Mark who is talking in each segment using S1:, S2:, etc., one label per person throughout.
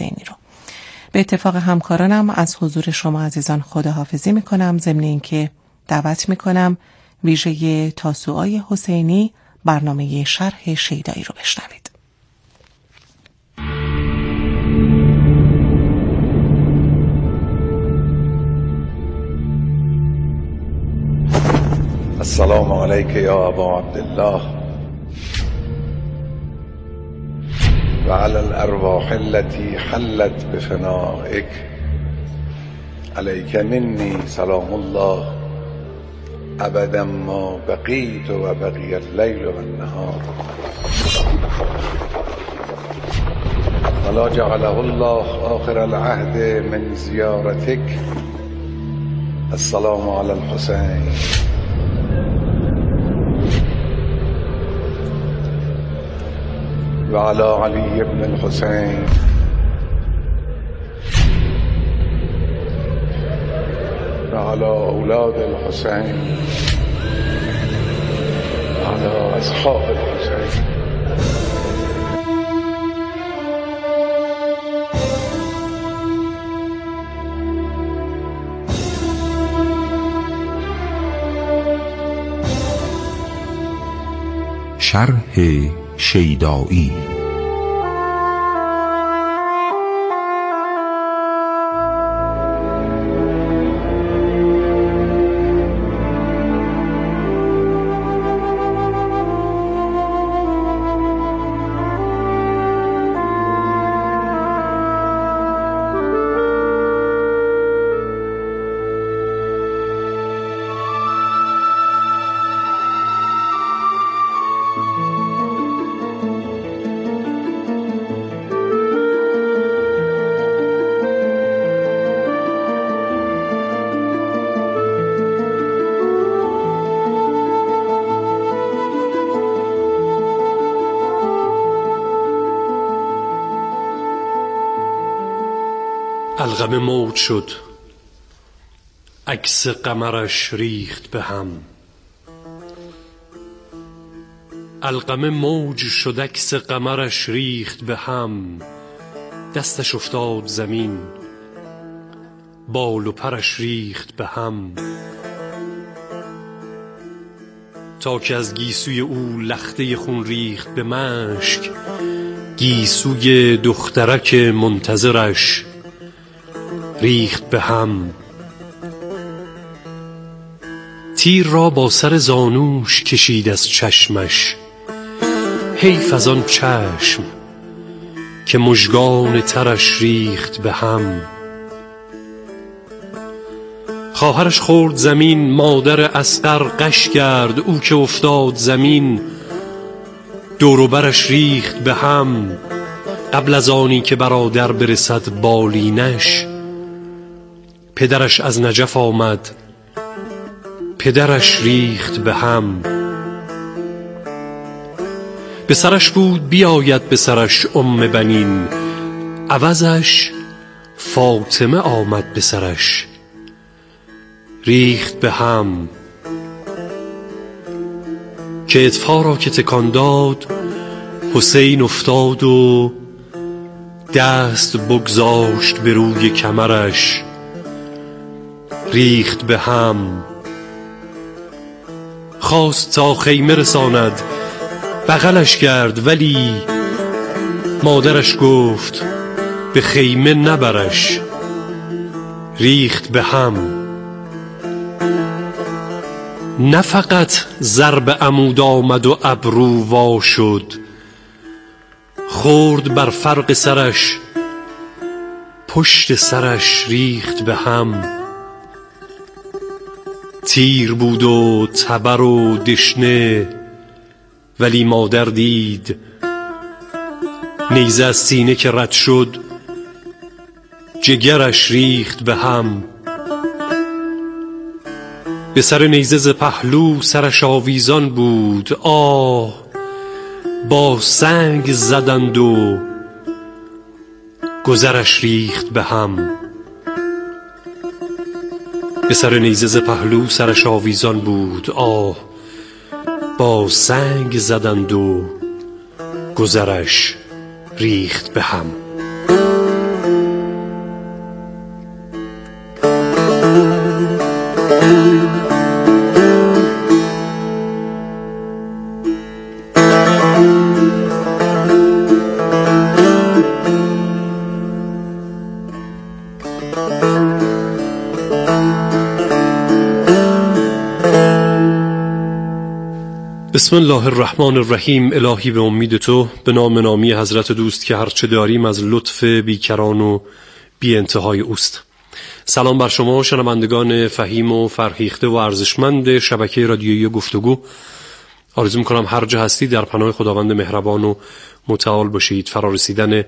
S1: حسینی رو. به اتفاق همکارانم از حضور شما عزیزان خداحافظی میکنم، ضمن اینکه دعوت میکنم ویژه تاسوعای حسینی برنامه شرح شیدایی رو بشنوید.
S2: السلام علیک یا ابا عبدالله و علی الارواح التي حلت بفنائک علیک منی سلام الله ابدا ما بقیت و بقی اللیل و النهار ولا جعله الله آخر العهد من زیارتک. السلام علی الحسین و علی علی ابن الحسین و علی اولاد الحسین و علی اصحاب الحسین.
S3: شرح شیدایی.
S4: القمه موج شد، عکس قمرش ریخت به هم. القمه موج شد، عکس قمرش ریخت به هم. دستش افتاد زمین، بال و پرش ریخت به هم. تا که از گیسوی او لخته خون ریخت به مشک، گیسوی دخترک منتظرش ریخت به هم. تیر را با سر زانوش کشید از چشمش، حیف از آن چشم که مژگان ترش ریخت به هم. خواهرش خورد زمین، مادر اصغر غش کرد. او که افتاد زمین، دور و برش ریخت به هم. قبل از آنی که برادر برسد بالینش، پدرش از نجف آمد، پدرش ریخت به هم. به سرش بود بیاید به سرش بنین، عوضش فاطمه آمد به سرش ریخت به هم. که اطفا را که تکان داد، حسین افتاد و دست بگذاشت به روی کمرش ریخت به هم. خواست تا خیمه رساند، بغلش کرد، ولی مادرش گفت به خیمه نبرش ریخت به هم. نه فقط ضرب عمود آمد و ابرو وا شد، خورد بر فرق سرش، پشت سرش ریخت به هم. تیر بود و تبر و دشنه، ولی مادر دید نیزه از سینه که رد شد، جگرش ریخت به هم. به سر نیزه ز پهلو سرش آویزان بود، آه با سنگ زدند و گذرش ریخت به هم. به سر نیزه ز پهلو سرش آویزان بود، آه با سنگ زدند و گذرش ریخت به هم. بسم الله الرحمن الرحیم. الهی به امید تو، به نام نامی حضرت دوست که هرچه داریم از لطف بیکران و بی انتهای اوست. سلام بر شما شنوندگان فهیم و فرهیخته و ارزشمند شبکه رادیویی گفتگو. آرزو می‌کنم هر جا هستید در پناه خداوند مهربان و متعال باشید. فرارسیدن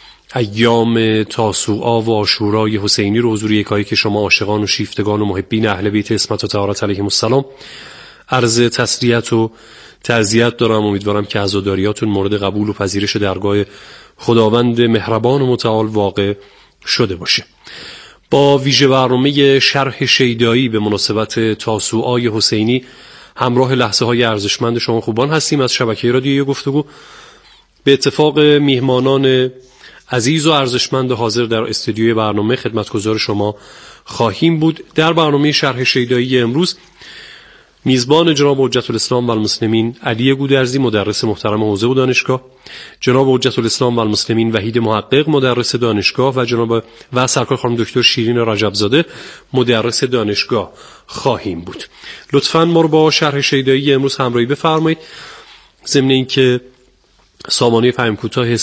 S4: ایام تاسوعا و عاشورای حسینی رو حضور یکایی که شما عاشقان و شیفتگان و محبین اهل بیت عصمت و طهارت علیهم السلام عرض تسلیت و تعزیت دارم. امیدوارم که عزاداریاتون مورد قبول و پذیرش درگاه خداوند مهربان و متعال واقع شده باشه. با ویژه برنامه شرح شیدایی به مناسبت تاسوعای حسینی همراه لحظه های ارزشمند شما خوبان هستیم از شبکه رادیویی گفتگو. به اتفاق میهمانان عزیز و ارزشمند حاضر در استودیوی برنامه خدمتگزار شما خواهیم بود. در برنامه شرح شیدایی امروز میزبان جناب حجت الاسلام و المسلمین علی گودرزی مدرس محترم حوزه و دانشگاه، جناب حجت الاسلام و المسلمین وحید محقق مدرس دانشگاه و سرکار خانم دکتر شیرین رجبزاده مدرس دانشگاه خواهیم بود. لطفاً ما رو با شرح شیدایی امروز همراهی بفرمایید. ضمن اینکه سامانه پیام کوتاه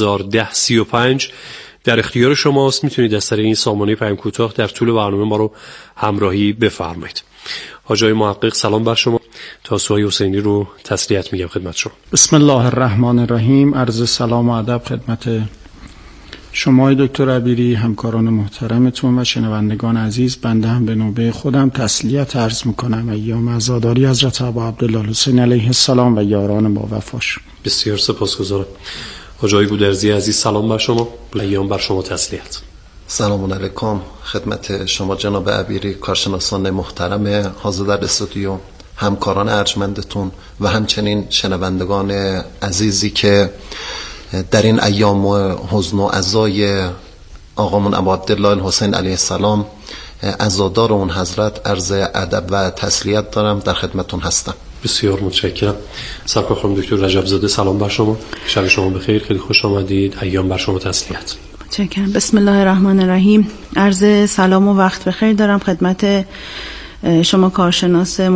S4: 301035 در اختیار شماست، میتونید از طریق این سامانه پیام کوتاه در طول برنامه ما رو همراهی بفرمایید. حاجی محقق سلام بر شما. تاسوعای حسینی رو تسلیت میگم خدمت شما.
S5: بسم الله الرحمن الرحیم. عرض سلام و ادب خدمت شما دکتر عبیری، همکاران محترمتون و شنوندگان عزیز. بنده هم به نوبه خودم تسلیت عرض میکنم ایام عزاداری حضرت ابا عبدالله الحسین علیه السلام و یاران با وفاش.
S4: بسیار سپاسگزارم. حاجی گودرزی عزیز سلام بر شما. ایام بر شما تسلیت.
S6: سلام علیکم خدمت شما جناب عبیری، کارشناسان محترم حاضر در استودیو، همکاران ارجمندتون و همچنین شنوندگان عزیزی که در این ایام حزن و عزای آقامون ابا عبدالله الحسین علیه السلام عزادار اون حضرت عرض ادب و تسلیت دارم، در خدمتون هستم.
S4: بسیار متشکرم. سرکار خانم دکتر رجبزاده سلام بر شما. شب شما بخیر، خیلی خوش آمدید. ایام بر شما تسلیت.
S7: متشکرم. بسم الله الرحمن الرحیم. عرض سلام و وقت بخیر دارم خدمت شما کارشناسان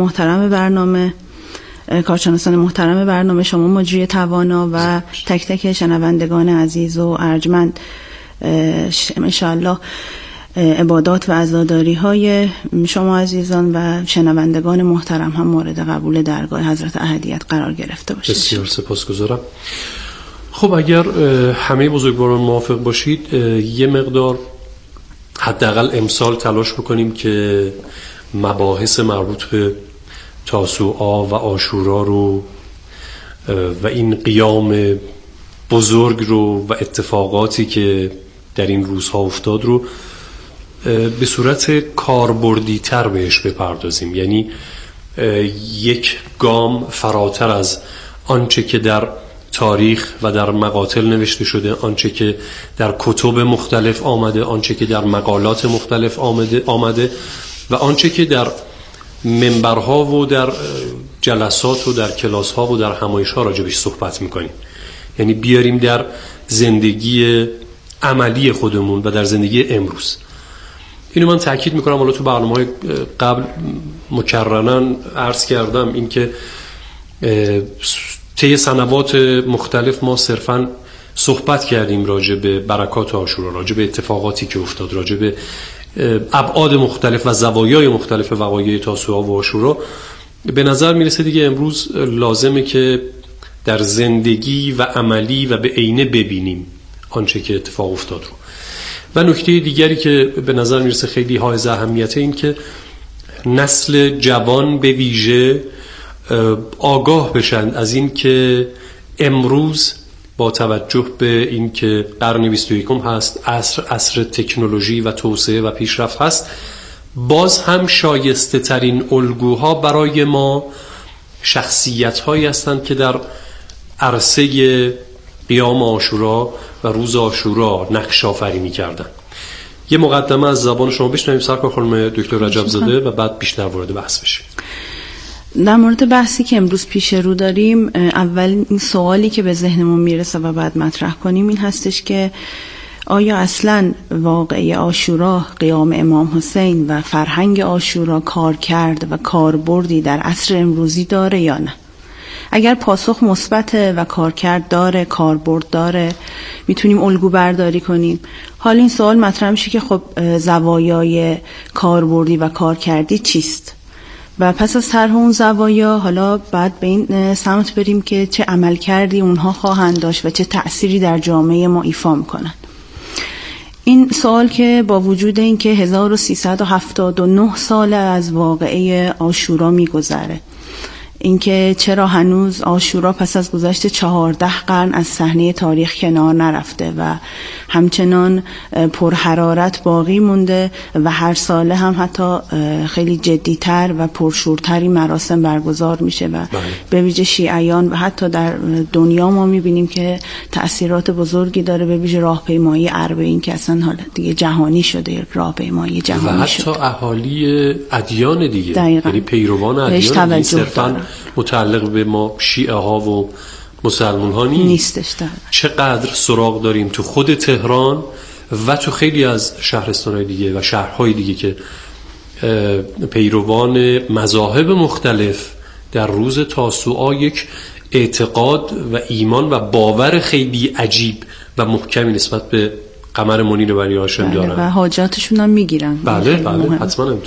S7: محترم برنامه، شما مجری توانا و تک تک شنوندگان عزیز و ارجمند. انشاءالله عبادات و عزاداری های شما عزیزان و شنوندگان محترم هم مورد قبول درگاه حضرت احدیت قرار گرفته باشه.
S4: بسیار سپاسگزارم. خب اگر همه بزرگواران موافق باشید یه مقدار حداقل امسال تلاش بکنیم که مباحث مربوط به تاسوعا و عاشورا رو و این قیام بزرگ رو و اتفاقاتی که در این روزها افتاد رو به صورت کاربردی تر بهش بپردازیم. یعنی یک گام فراتر از آنچه که در تاریخ و در مقاتل نوشته شده، آنچه که در کتب مختلف آمده، آنچه که در مقالات مختلف آمده و آنچه که در منبرها و در جلسات و در کلاس‌ها و در همایش‌ها راجبش صحبت می‌کنیم. یعنی بیاریم در زندگی عملی خودمون و در زندگی امروز. اینو من تاکید می‌کنم. حالا تو برنامه‌های قبل مکرراً عرض کردم این که طی سنوات مختلف ما صرفاً صحبت کردیم راجع به برکات عاشورا، راجع به اتفاقاتی که افتاد، راجع به ابعاد مختلف و زوایای مختلف وقایع تاسوعا و عاشورا. به نظر میرسه دیگه امروز لازمه که در زندگی و عملی و به عینه ببینیم آنچه که اتفاق افتاد رو. و نکته دیگری که به نظر میرسه خیلی حائز اهمیته این که نسل جوان به ویژه آگاه بشن از این که امروز با توجه به این که قرن 21 هست، عصر تکنولوژی و توسعه و پیشرفت هست، باز هم شایسته ترین الگوها برای ما شخصیت هایی هستند که در عرصه قیام عاشورا و روز عاشورا نقش آفرینی کردن. یه مقدمه از زبان شما بشنویم سرکار خانم دکتر رجبزاده و بعد بیشتر وارد بحث بشیم.
S7: در مورد بحثی که امروز پیش رو داریم، اول سوالی که به ذهنمون میرسه و بعد مطرح کنیم این هستش که آیا اصلاً واقعه عاشورا، قیام امام حسین و فرهنگ عاشورا کار کرد و کاربردی در عصر امروزی داره یا نه؟ اگر پاسخ مثبت و کارکرد داره، کاربرد داره، میتونیم الگو برداری کنیم. حالا این سوال مطرح میشه که خب زوایای کاربردی و کارکردی چیست؟ و پس از طرح اون زوایا حالا بعد به این سمت بریم که چه عملکردی اونها خواهند داشت و چه تأثیری در جامعه ما ایفا میکنن. این سوال که با وجود این که 1379 سال از واقعه عاشورا میگذره، اینکه چرا هنوز عاشورا پس از گذشت 14 قرن از صحنه تاریخ کنار نرفته و همچنان پرحرارت باقی مونده و هر ساله هم حتی خیلی جدیتر و پرشورتری مراسم برگزار میشه و به ویژه شیعیان و حتی در دنیا ما میبینیم که تأثیرات بزرگی داره، به ویژه راهپیمایی اربعین که اصلا حالا دیگه جهانی شده، یک راهپیمایی جهانی شده و
S4: حتی اهالی ادیان دیگه، یعنی پیروان ادیان دیگه، صرفاً متعلق به ما شیعه ها و مسلمان ها نیستش. چقدر سراغ داریم تو خود تهران و تو خیلی از شهرستان‌های دیگه و شهرهای دیگه که پیروان مذاهب مختلف در روز تاسوعا یک اعتقاد و ایمان و باور خیلی عجیب و محکمی نسبت به قمر منیر بنی هاشم دارن
S7: و حاجاتشون هم میگیرن.
S4: بله حتما همینطور.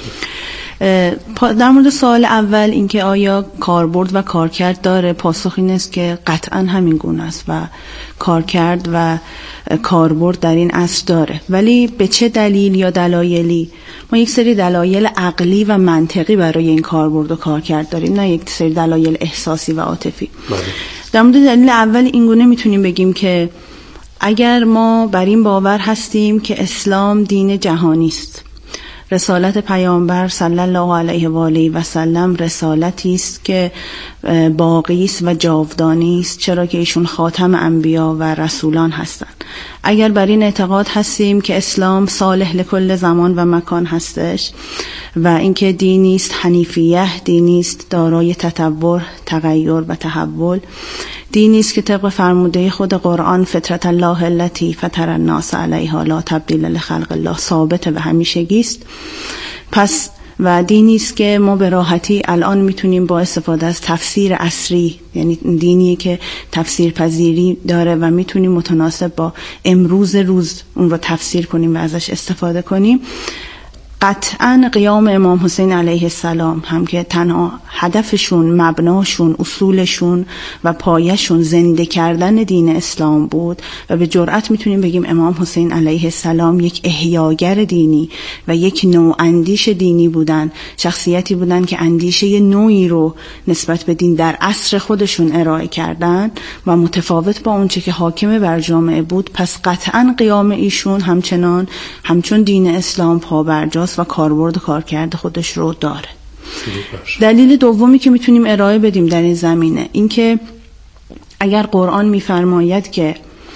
S7: در مورد سوال اول، اینکه آیا کاربرد و کارکرد داره، پاسخ این است که قطعا همین گونه است و کارکرد و کاربرد در این عصر داره. ولی به چه دلیل یا دلایلی؟ ما یک سری دلایل عقلی و منطقی برای این کاربرد و کارکرد داریم، نه یک سری دلایل احساسی و عاطفی. در مورد دلیل اول این گونه میتونیم بگیم که اگر ما بر این باور هستیم که اسلام دین جهانی است، رسالت پیامبر صلی الله علیه و آله و سلم رسالتی است که باقی است و جاودانی است، چرا که ایشون خاتم انبیا و رسولان هستند. اگر بر این اعتقاد هستیم که اسلام صالح لکل زمان و مکان هستش و اینکه دینی است حنیفیه، دینی است دارای تطور، تغییر و تحول، دینی است که طبق فرموده خود قرآن فطرت الله التي فطر الناس علیها لا تبدیل لخلق الله ثابت و همیشگی است. پس و دینی است که ما به راحتی الان میتونیم با استفاده از تفسیر عصری، یعنی دینی که تفسیر پذیری داره و میتونیم متناسب با امروز روز اون رو تفسیر کنیم و ازش استفاده کنیم. قطعاً قیام امام حسین علیه السلام هم که تنها هدفشون، مبناشون، اصولشون و پایشون زنده کردن دین اسلام بود و به جرئت میتونیم بگیم امام حسین علیه السلام یک احیاگر دینی و یک نوع اندیش دینی بودن، شخصیتی بودن که اندیشه نوعی رو نسبت به دین در عصر خودشون ارائه کردن و متفاوت با اونچه که حاکم بر جامعه بود. پس قطعاً قیام ایشون همچون دین اسلام پابرجاست و کاربرد و کارکرد خودش رو داره. دلیل دومی که میتونیم ارائه بدیم در این زمینه این که اگر قرآن میفرماید که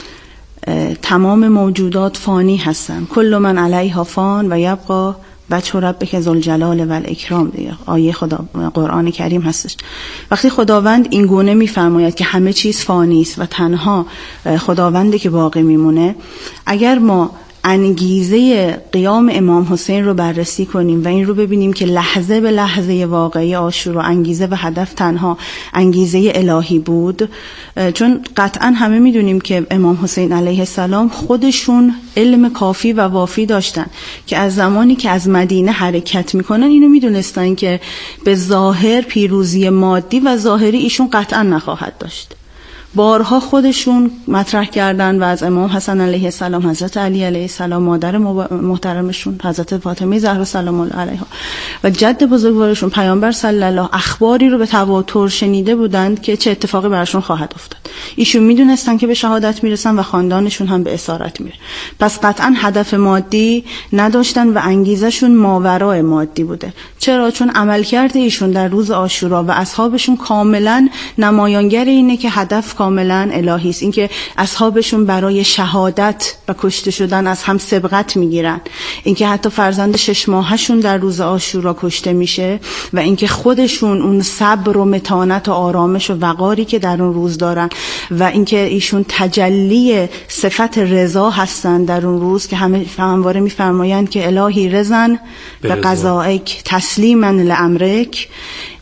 S7: تمام موجودات فانی هستن، کل من علیها فان و یبقی وجه ربک ذوالجلال و الاکرام، دیگه آیه قرآن کریم هستش. وقتی خداوند این گونه میفرماید که همه چیز فانی است و تنها خداونده که باقی میمونه، اگر ما انگیزه قیام امام حسین رو بررسی کنیم و این رو ببینیم که لحظه به لحظه واقعی عاشورا انگیزه و هدف تنها انگیزه الهی بود، چون قطعا همه میدونیم که امام حسین علیه السلام خودشون علم کافی و وافی داشتن که از زمانی که از مدینه حرکت میکنن اینو میدونستن که به ظاهر پیروزی مادی و ظاهری ایشون قطعا نخواهد داشت. بارها خودشون مطرح کردن و از امام حسن علیه السلام، حضرت علی علیه السلام، مادر محترمشون حضرت فاطمه زهرا سلام الله علیها و جد بزرگوارشون پیامبر صلی الله اخباری رو به تواتر شنیده بودند که چه اتفاقی براشون خواهد افتاد. ایشون میدونستن که به شهادت میرسن و خاندانشون هم به اسارت میره. پس قطعا هدف مادی نداشتن و انگیزشون ماورای مادی بوده. چرا؟ چون عملکرد ایشون در روز عاشورا و اصحابشون کاملا نمایانگر اینه که هدف کاملا الهی است. اینکه اصحابشون برای شهادت و کشته شدن از هم سبقت میگیرن، اینکه حتی فرزند 6 ماهشون در روز عاشورا کشته میشه و اینکه خودشون اون صبر و متانت و آرامش و وقاری که در اون روز دارن و اینکه ایشون تجلی صفت رضا هستن در اون روز که همواره میفرمایند که الهی رضن به قضائک تسلیما لامرک.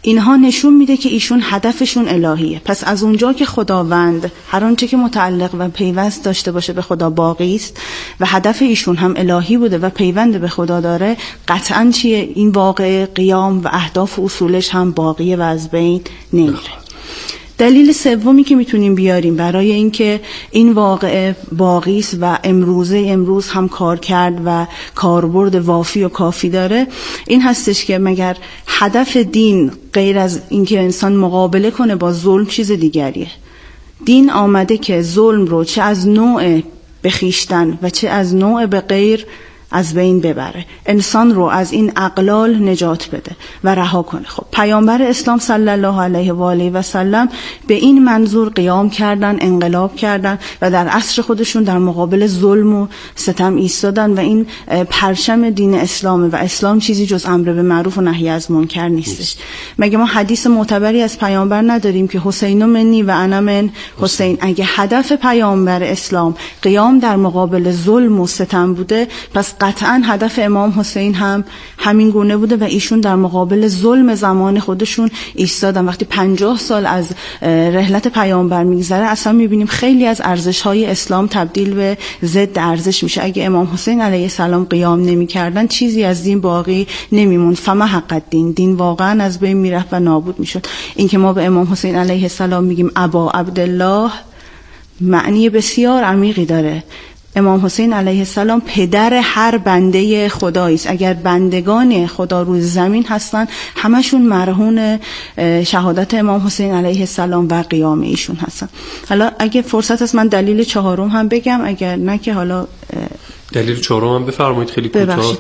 S7: اینها نشون میده که ایشون هدفشون الهیه. پس از اونجا که خداوند هر آنچه که متعلق و پیوند داشته باشه به خدا باقی است و هدف ایشون هم الهی بوده و پیوند به خدا داره، قطعاً چیه؟ این واقع قیام و اهداف و اصولش هم باقیه و از بین نمیره. دلیل سومی که میتونیم بیاریم برای اینکه این واقعه باقی است و امروز هم کار کرد و کاربرد وافی و کافی داره، این هستش که مگر هدف دین غیر از اینکه انسان مقابله کنه با ظلم چیز دیگریه. دین آمده که ظلم رو چه از نوع به خویشتن و چه از نوع به غیر از بین ببره، انسان رو از این اغلال نجات بده و رها کنه. خب پیامبر اسلام صلی الله علیه و آله و سلم به این منظور قیام کردن، انقلاب کردن و در عصر خودشون در مقابل ظلم و ستم ایستادن و این پرچم دین اسلامه و اسلام چیزی جز امر به معروف و نهی از منکر نیستش. مگه ما حدیث معتبری از پیامبر نداریم که حسین منی و انا من حسین؟ اگه هدف پیامبر اسلام قیام در مقابل ظلم و ستم بوده، پس قطعاً هدف امام حسین هم همین گونه بوده و ایشون در مقابل ظلم زمان خودشون ایستادن. وقتی 50 سال از رحلت پیامبر میگذره، اصلا میبینیم خیلی از ارزش‌های اسلام تبدیل به ضد ارزش میشه. اگه امام حسین علیه السلام قیام نمی‌کردن، چیزی از دین باقی نمیموند. فما حق الدین، دین واقعاً از بین میرفت و نابود میشد. اینکه ما به امام حسین علیه السلام میگیم ابا عبدالله، معنی بسیار عمیقی داره. امام حسین علیه السلام پدر هر بنده خدایی است. اگر بندگان خدا روی زمین هستن، همشون مرهون شهادت امام حسین علیه السلام و قیام ایشون هستن. حالا اگه فرصت هست من دلیل چهارم هم بگم، اگر نه که حالا
S4: دلیل چهارم هم بفرمایید خیلی کوتاه.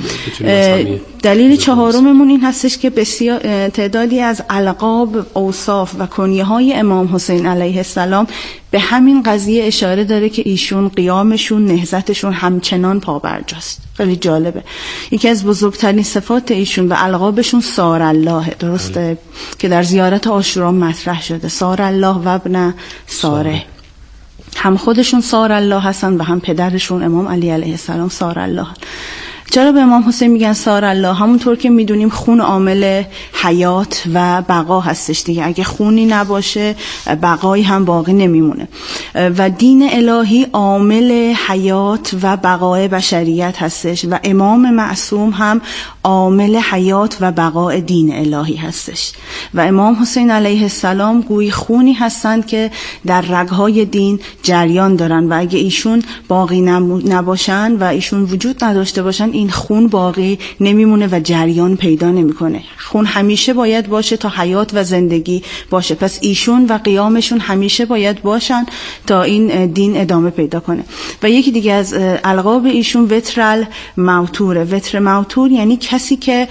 S7: دلیل چهارممون این هستش که بسیار تعدادی از القاب، اوصاف و کنیه‌های امام حسین علیه السلام به همین قضیه اشاره داره که ایشون قیامشون، نهضتشون همچنان پابرجاست. خیلی جالبه. یکی از بزرگترین صفات ایشون و القابشون سار الله، درسته؟ که در زیارت عاشورا مطرح شده، سار الله و ابن ساره. هم خودشون سار الله هستن و هم پدرشون امام علی علیه السلام سار الله. چرا به امام حسین میگن سار الله؟ همونطور که میدونیم خون عامل حیات و بقا هستش دیگه. اگه خونی نباشه بقایی هم باقی نمیمونه و دین الهی عامل حیات و بقای بشریت هستش و امام معصوم هم عامل حیات و بقای دین الهی هستش و امام حسین علیه السلام گویی خونی هستند که در رگهای دین جریان دارن و اگه ایشون باقی نباشن و ایشون وجود نداشته باشن، این خون باقی نمیمونه و جریان پیدا نمیکنه. خون همیشه باید باشه تا حیات و زندگی باشه. پس ایشون و قیامشون همیشه باید باشن تا این دین ادامه پیدا کنه. و یکی دیگه از القاب ایشون وتر الموتوره. وتر موتور یعنی کسی که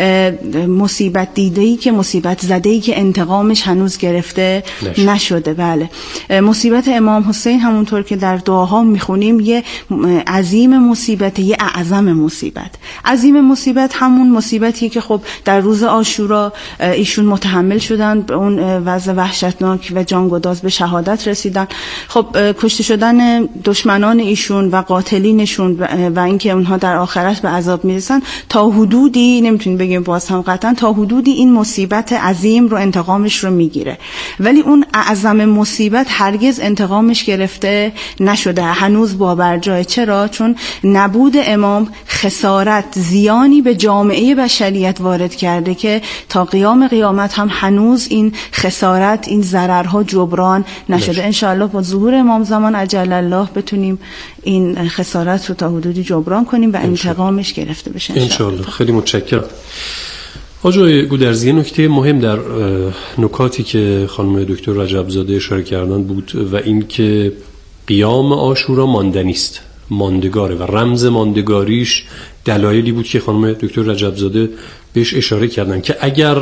S7: مصیبت دیده‌ای، که مصیبت زده‌ای که انتقامش هنوز گرفته نشده. بله، مصیبت امام حسین همونطور که در دعاها میخونیم یه عظیم مصیبت، یه اعظم مصیبت. عظیم مصیبت همون مصیبتیه که خب در روز عاشورا ایشون متحمل شدن، به اون وضع وحشتناک و جانگداز به شهادت رسیدن. خب کشته شدن دشمنان ایشون و قاتلینشون و اینکه اونها در آخرت به عذاب میرسن، تا حدودی نمیتونیم بگیم باز هم قطعا، تا حدودی این مصیبت عظیم رو انتقامش رو میگیره. ولی اون اعظم مصیبت هرگز انتقامش گرفته نشده، هنوز بابرجای. چرا؟ چون نبود امام خسارت، زیانی به جامعه بشریت وارد کرده که تا قیام قیامت هم هنوز این خسارت، این ضررها جبران نشده. انشاءالله با ظهور امام زمان عجل الله بتونیم این خسارت رو تا حدودی جبران کنیم و انتقامش گرفته بشه
S4: انشاءالله. خیلی متشکرم. آقای گودرزی، نکته مهم در نکاتی که خانم دکتر رجبزاده اشاره کردن بود و این که قیام عاشورا ماندنی است، ماندگاره و رمز ماندگاریش دلایلی بود که خانم دکتر رجبزاده بهش اشاره کردن که اگر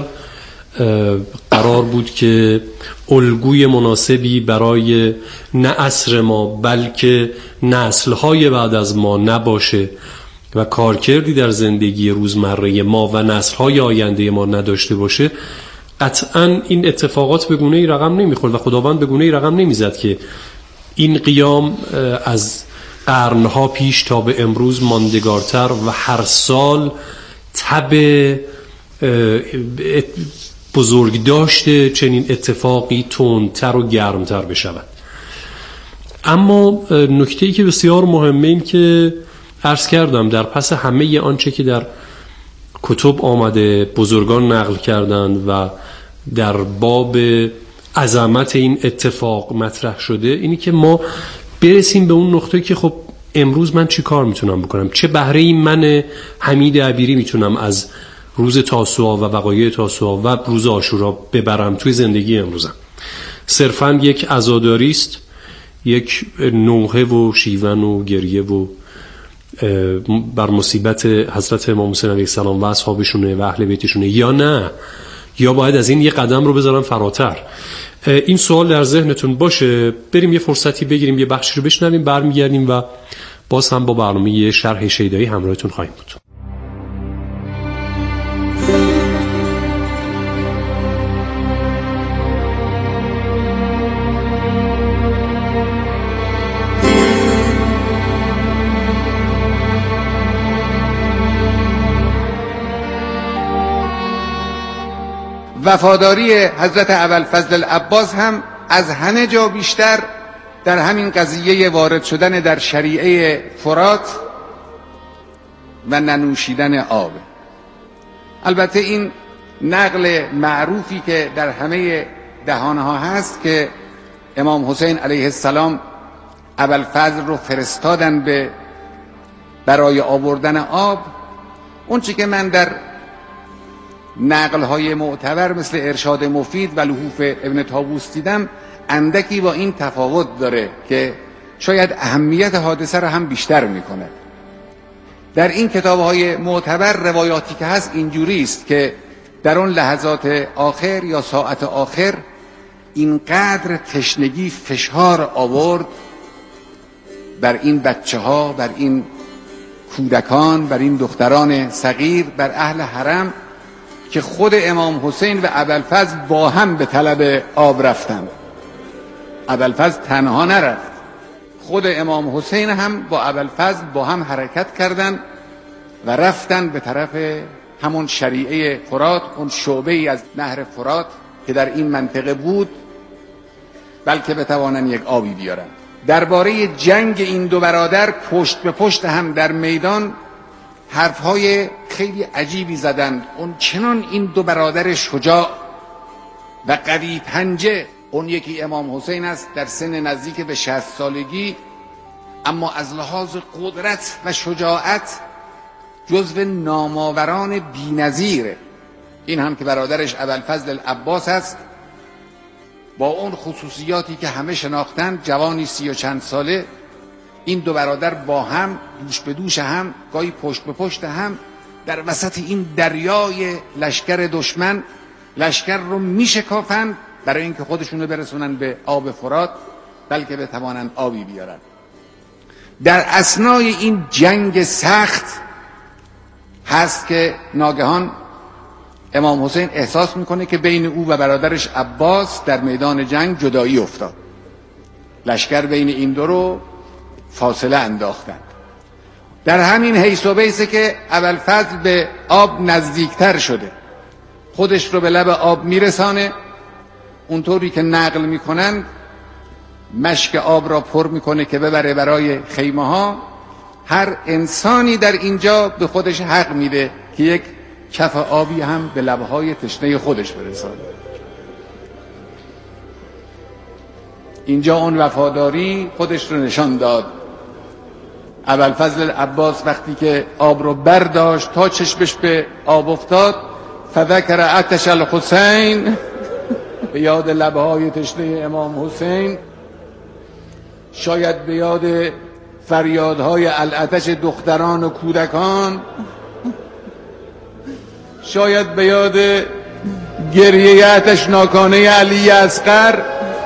S4: قرار بود که الگوی مناسبی برای نه عصر ما بلکه نسل‌های بعد از ما نباشه و کارکردی در زندگی روزمره ما و نسل‌های آینده ما نداشته باشه، قطعاً این اتفاقات به گونه‌ای رقم نمی‌خورد و خداوند به گونه‌ای رقم نمی‌زد که این قیام از قرنها پیش تا به امروز ماندگارتر و هر سال تب بزرگ داشته چنین اتفاقی تندتر و گرمتر بشود. اما نکته‌ای که بسیار مهمه این که عرض کردم در پس همه آنچه که در کتب آمده، بزرگان نقل کردند و در باب عظمت این اتفاق مطرح شده، اینی که ما برسیم به اون نقطه که خب امروز من چی کار میتونم بکنم، چه بهره‌ای من حمید عبیری میتونم از روز تاسوعا و وقایع تاسوعا و روز عاشورا ببرم توی زندگی امروزم. صرفاً یک عزاداری است، یک نوحه و شیون و گریه و بر مصیبت حضرت امام حسین علیه السلام و اصحابشونه و اهل بیتشونه، یا نه، یا باید از این یه قدم رو بذارم فراتر؟ این سوال در ذهنتون باشه. بریم یه فرصتی بگیریم، یه بخشی رو بشنویم، برمیگردیم و باز هم با برنامه شرح شیدایی همراهتون خواهیم بود.
S2: وفاداری حضرت ابوالفضل العباس هم از همه جا بیشتر در همین قضیه وارد شدن در شریعه فرات و ننوشیدن آب. البته این نقل معروفی که در همه دهانها هست که امام حسین علیه السلام ابوالفضل رو فرستادن برای آوردن آب، اون چی که من در نقل‌های معتبر مثل ارشاد مفید و لحوف ابن طاووس دیدم، اندکی با این تفاوت داره که شاید اهمیت حادثه رو هم بیشتر میکنه. در این کتاب‌های معتبر روایاتی که هست اینجوری است که در اون لحظات آخر یا ساعت آخر اینقدر تشنگی فشار آورد بر این بچه‌ها، بر این کودکان، بر این دختران صغیر، بر اهل حرم، که خود امام حسین و ابوالفضل با هم به طلب آب رفتند. ابوالفضل تنها نرفت، خود امام حسین هم با ابوالفضل با هم حرکت کردند و رفتن به طرف همون شریعه فرات، اون شعبه ای از نهر فرات که در این منطقه بود، بلکه بتوانند یک آبی بیارن. درباره جنگ این دو برادر پشت به پشت هم در میدان حرفهای خیلی عجیبی زدند. اون چنان این دو برادر شجاع و قوی پنجه، اون یکی امام حسین است در سن نزدیک به 60 سالگی، اما از لحاظ قدرت و شجاعت جزو نامآوران بی‌نظیره. این هم که برادرش ابوالفضل العباس است، با اون خصوصیاتی که همه شناختن، جوانی 30 و چند ساله، این دو برادر با هم دوش به دوش هم، گاهی پشت به پشت هم، در وسط این دریای لشکر دشمن لشکر رو میشکافند برای اینکه خودشونو برسونن به آب فرات، بلکه بتوانند آبی بیارن. در اثنای این جنگ سخت هست که ناگهان امام حسین احساس میکنه که بین او و برادرش عباس در میدان جنگ جدایی افتاد. لشکر بین این دو رو فاصله انداختند. در همین حیث و بیسه که ابوالفضل به آب نزدیکتر شده، خودش رو به لب آب میرسانه، اونطوری که نقل میکنند مشک آب را پر میکنه که ببره برای خیمه ها. هر انسانی در اینجا به خودش حق میده که یک کف آبی هم به لبهای تشنه خودش برسانه. اینجا اون وفاداری خودش رو نشان داد. ابوالفضل العباس وقتی که آب رو برداشت تا چشمش به آب افتاد، فذکر عطش الحسین، به یاد لبهای تشنه امام حسین، شاید به یاد فریادهای العطش دختران و کودکان، شاید به یاد گریه آتشناکانه علی اصغر،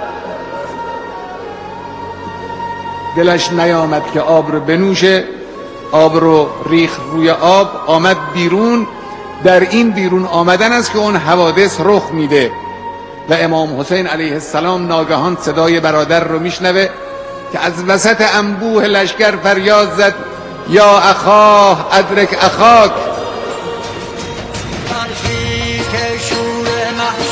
S2: دلش نیامد که آب رو بنوشه، آب رو ریخت روی آب، آمد بیرون. در این بیرون آمدن است که اون حوادث رخ میده و امام حسین علیه السلام ناگهان صدای برادر رو میشنوه که از وسط انبوه لشکر فریاد زد: یا اخاه ادرک اخاک.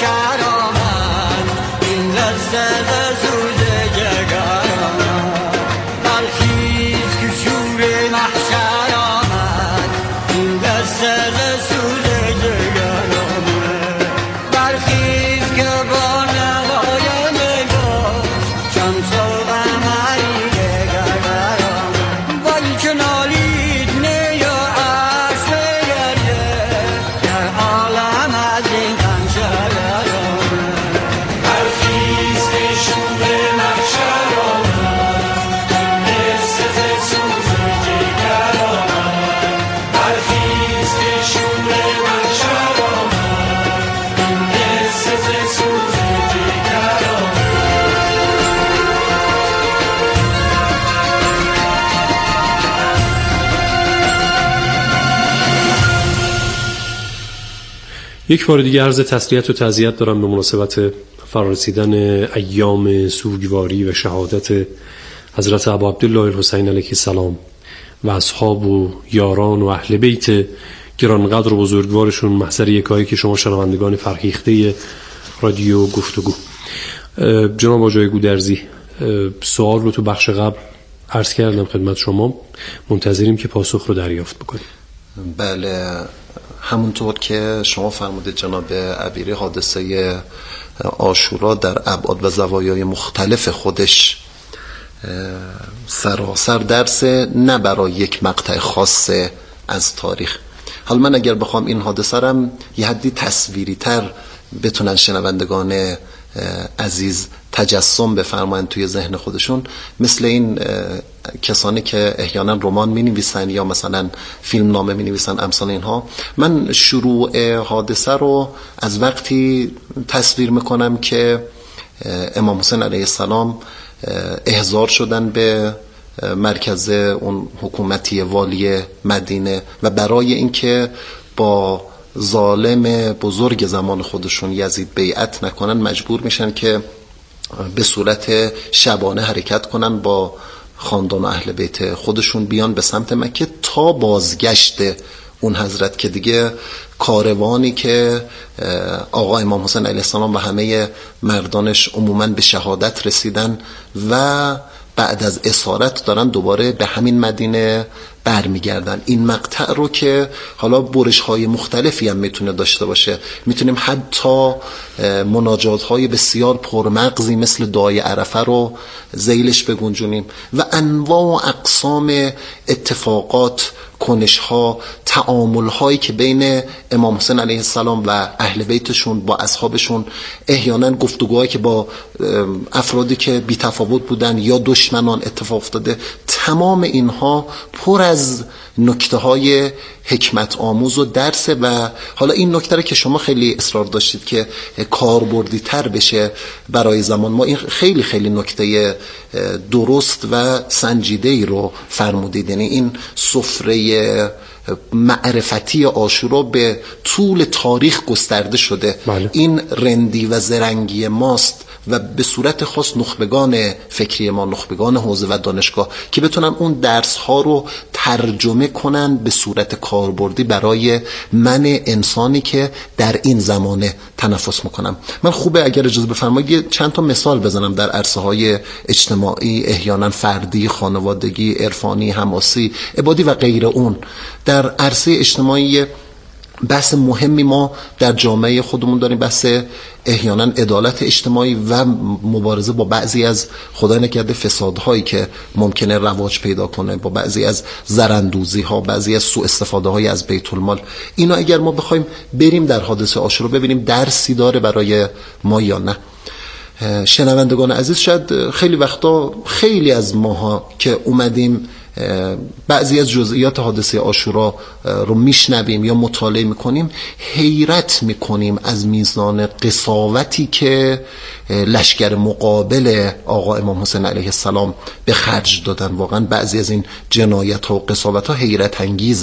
S4: یک بار دیگه عرض تسلیت و تعزیت دارم به مناسبت فرارسیدن ایام سوگواری و شهادت حضرت ابا عبدالله الحسین علیه السلام و اصحاب و یاران و اهل بیت گرانقدر و بزرگوارشون محضر یکایی که شما شنوندگان فرهیخته رادیو گفتگو. جناب آقای گودرزی، سوال رو تو بخش قبل عرض کردم خدمت شما، منتظریم که پاسخ رو دریافت بکنیم.
S6: بله، همونطور که شما فرمودید جناب عبیری، حادثه عاشورا در ابعاد و زوایای مختلف خودش سراسر درس نه برای یک مقطع خاص از تاریخ. حالا من اگر بخوام این حادثه رم یه حدی تصویری تر بتونن شنوندگان عزیز تجسم بفرمایند توی ذهن خودشون، مثل این کسانی که احیانا رمان می نویسن یا مثلا فیلم نامه می نویسن امثال اینها، من شروع حادثه رو از وقتی تصویر میکنم که امام حسین علیه السلام احضار شدن به مرکز اون حکومتی والی مدینه و برای اینکه با ظالم بزرگ زمان خودشون یزید بیعت نکنن مجبور میشن که به صورت شبانه حرکت کنن با خاندان و اهل بیت خودشون بیان به سمت مکه تا بازگشت اون حضرت، که دیگه کاروانی که آقا امام حسین علیه السلام و همه مردانش عموماً به شهادت رسیدن و بعد از اسارت دارن دوباره به همین مدینه برمیگردن. این مقطع رو که حالا برش‌های مختلفی هم میتونه داشته باشه، میتونیم حتی مناجات‌های بسیار پرمغزی مثل دعای عرفه رو ذیلش بگنجونیم و انواع و اقسام اتفاقات، کنش‌ها، تعامل‌هایی که بین امام حسین علیه السلام و اهل بیتشون با اصحابشون، احیانا گفتگوهایی که با افرادی که بی‌تفاوت بودن یا دشمنان اتفاق افتاده، تمام اینها پر از نکته‌های حکمت آموز و درس. و حالا این نکته رو که شما خیلی اصرار داشتید که کاربردی تر بشه برای زمان ما، این خیلی خیلی نکته درست و سنجیده‌ای رو فرمودید. یعنی این سفره معرفتی عاشورا به طول تاریخ گسترده شده.
S4: بله.
S6: این رندی و زرنگی ماست و به صورت خاص نخبگان فکری ما، نخبگان حوزه و دانشگاه، که بتونن اون درس ها رو ترجمه کنن به صورت کاربردی برای من انسانی که در این زمانه تنفس میکنم. من خوبه اگر اجازه بفرمایید چند تا مثال بزنم در عرصه های اجتماعی، احیانا فردی، خانوادگی، عرفانی، حماسی، عبادی و غیر اون. در عرصه اجتماعی بحث مهمی ما در جامعه خودمون داریم، بحث احیانا عدالت اجتماعی و مبارزه با بعضی از خدا نکرده فسادهایی که ممکنه رواج پیدا کنه، با بعضی از زرندوزی ها، بعضی از سوء استفاده های از بیت المال. اینا اگر ما بخوایم بریم در حادثه عاشورا ببینیم درسی داره برای ما یا نه. شنوندگان عزیز، شاید خیلی وقتا خیلی از ماها که اومدیم بعضی از جزئیات حادثه عاشورا رو میشنویم یا مطالعه میکنیم، حیرت میکنیم از میزان قساوتی که لشکر مقابل آقا امام حسین علیه السلام به خرج دادن. واقعا بعضی از این جنایت ها و قساوت ها حیرت انگیزه.